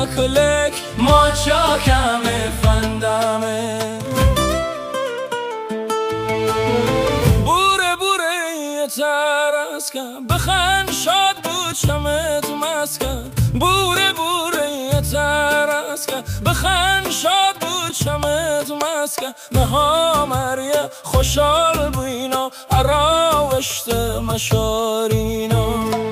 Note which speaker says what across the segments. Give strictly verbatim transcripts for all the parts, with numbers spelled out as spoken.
Speaker 1: کلک ما چاکم فندمه بوره بوره ترس کن بخند شاد بود شمت مسکن بوره بوره ترس کن بخند شاد بود شمت مسکن مها مریا خوشحال بوینا عراوشت مشارینا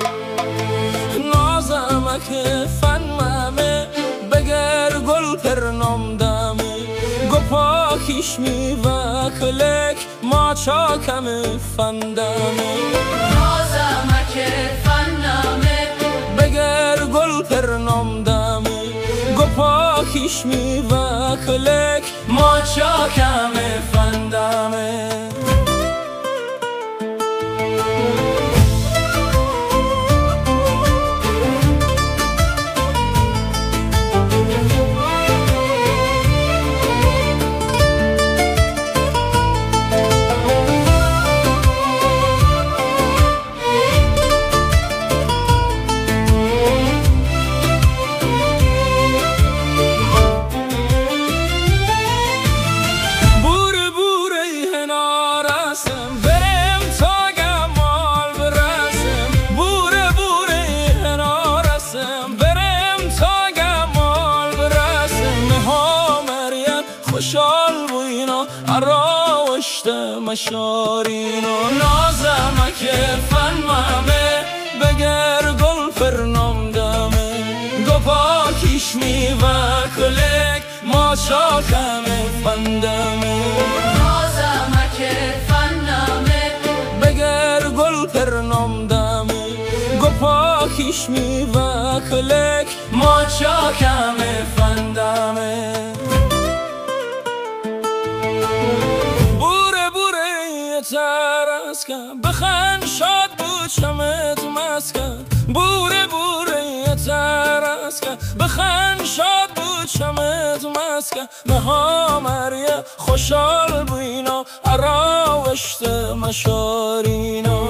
Speaker 1: نازمک فنمه بگر گل پرنام دمه گپاکیش می و کلک ما چاکم فندمه
Speaker 2: نازمک فنمه
Speaker 1: بگر گل پرنام دمه گپاکیش می و کلک ما چاکم فندمه خوشحال بوینا عراوشت مشارینا نازمک فنمه بگر گل پرنام دمه گپاکیش می و کلک ما چاکم فندمه
Speaker 2: نازمک فنمه
Speaker 1: بگر گل پرنام دمه گپاکیش می و کلک ما چاکم فندمه ترس کن بخند شاد بود شمت مسکن بوره بوره ترس کن بخند شاد بود شمت مسکن مها مریا خوشحال بوینا عراوشت مشارینا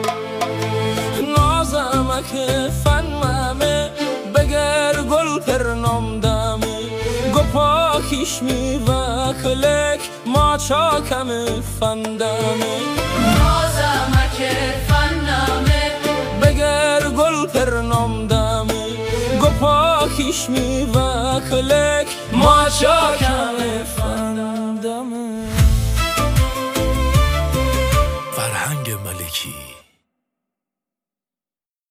Speaker 1: نازمک فنمه بگر گل پرنام دمه گپاکیش می و کلک ما چاکم فندمه
Speaker 2: نازمک فنمه
Speaker 1: بگر گل پرنام دمه گپاکیش می و کلک ما چاکم فندمه
Speaker 3: فرهنگ ملکی.